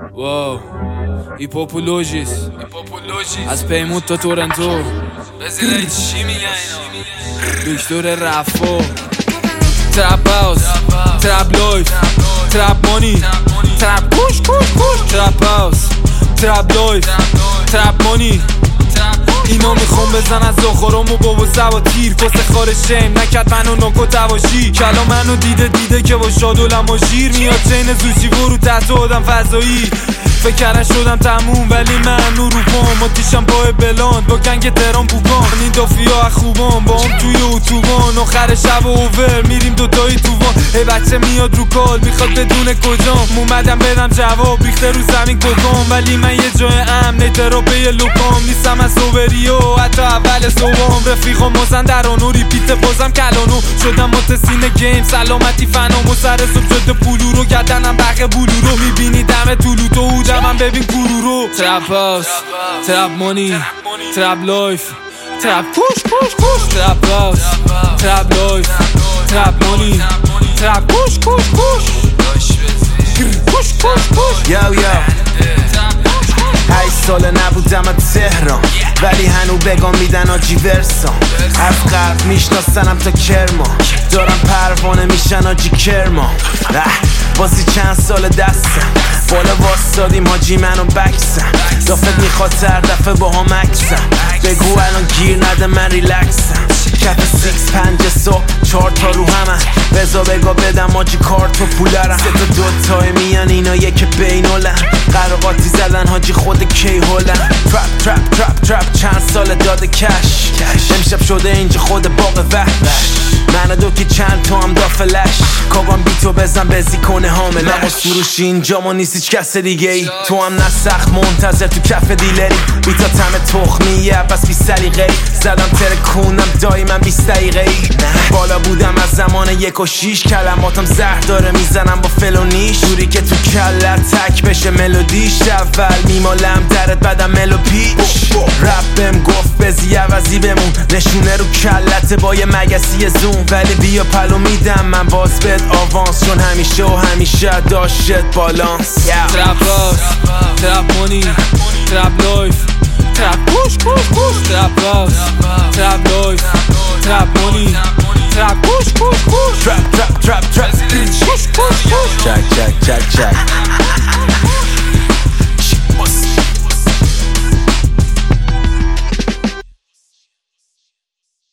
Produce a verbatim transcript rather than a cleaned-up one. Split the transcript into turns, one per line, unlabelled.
واو هیپوپولوژیس از پیمود تا تورنتو بزیده چی میگن اینا دکتر رفا ترپ هاوس ترپ لایف ترپ مانی ترپ کوش کوش کوش ترپ هاوس ترپ لایف ترپ مانی اینا میخوام بزن از آخارامو بابا سوا تیر کس خارشیم نکرد منو ناکو تواشی کلا منو دیده دیده که با شاد و لماشیر میاد چین زوچی برو تحت آدم فضایی فکر کردن شدم تموم ولی من رو رو پام آتیشم پای بلاند با گنگ تهران بوگان این دافیا از خوبان با هم توی اتوبان آخر شب اوور میریم دوتایی توان ای بچه میاد رو کال میخواد بدون کجام اومدم بدم جواب ریخته رو زمین کوکام ولی من یه جای امن تراپی لوکام نیستم از سوبریو حتی اول صبحام رفیقام مازن دران و ریپیت بازم کلانو شدم متسین گیم سلامتی فنام و سر صبح شده پولو رو گردنم بقیه بولو رو میبینی دم طولو تو من ببین گورو رو ترپ هاوس ترپ مانی ترپ لایف ترپ کوش کوش کوش ترپ هاوس ترپ لایف ترپ مانی ترپ کوش کوش کوش کوش کوش کوش
یو یو هشت ساله نبودم از تهران ولی هنو بگام میدن آجی ورسان از قبل میشناسنم تا کرمان دارم پروانه میشن آجی کرمان بازی چند سال دستم بالا واسادیم حاجی منو بکسم دافت میخواد هر دفعه با هم اکسم بگو الان گیر نده من ریلکسم کف سیکس پنج صبح چار تا رو همه بزا بگا بدم آجی کارت و پولرم سه تا دوتای میان اینا یک بینولن قراقاتی زدن حاجی خود کی هولن ترپ ترپ ترپ ترپ چند سال داده کش امشب شده اینجا خود باغ وحش من دو که چند تا هم دافلش کاغان بی تو بزن بزی کنه حاملش نماز فروشی اینجا ما نیست هیچ کس دیگه ای تو هم نه سخت منتظر تو کف دیلری بی تا تم تخمیه پس بی سلیقه ای زدم ترکونم دایما بیست دقیقه ای بالا بودم از زمان یک و شیش کلماتم زهر داره میزنم با فلونیش جوری که تو کلت تک بشه ملودیش اول میمالم درت بعدم ملو پیچ رپ بهم گفت بزی عوضی بمون نشونه رو کلت با یه مگسی زوم ولی بیا پلو میدم من باز بد آوانس چون همیشه و همیشه داشت بالانس
ترپ هاوس ترپ مانی ترپ لایف ترپ کوش کوش کوش ترپ هاوس ترپ لایف ترپ مانی